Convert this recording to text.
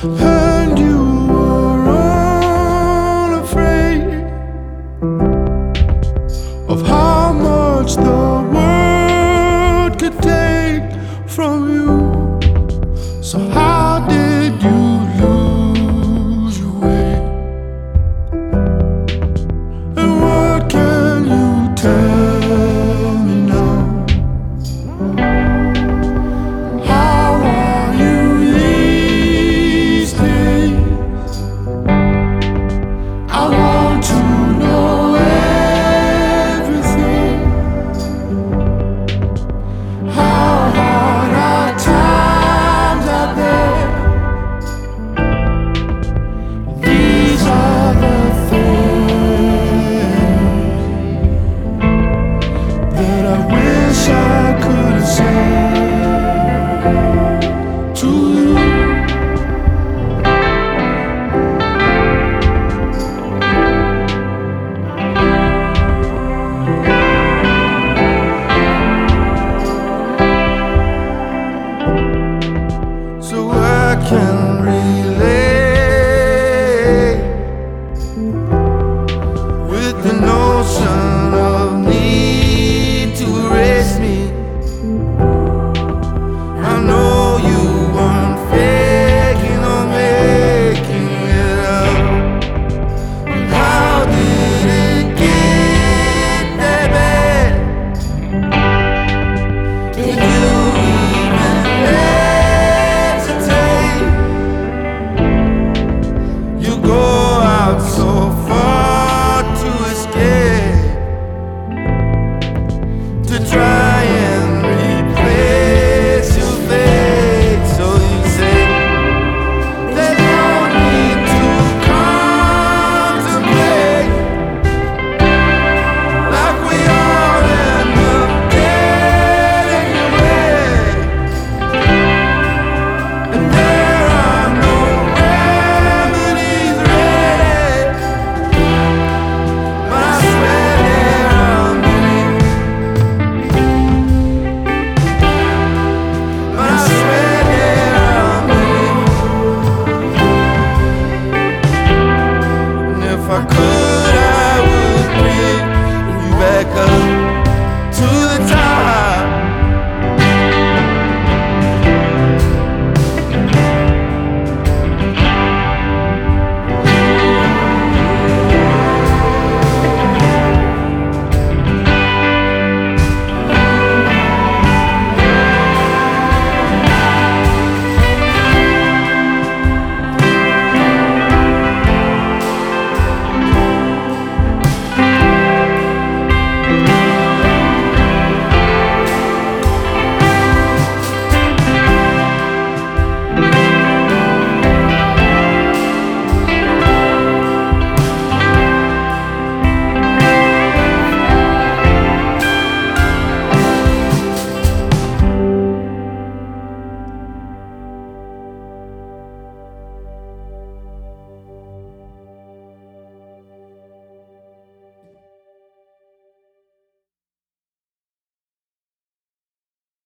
and you were unafraid of how much the world could take from you. So how did you lose your way? And what can you tell me now? How are you these days? I want to know everything. How hard are times out there? These are the things that I wish I could have said to you. So I can relate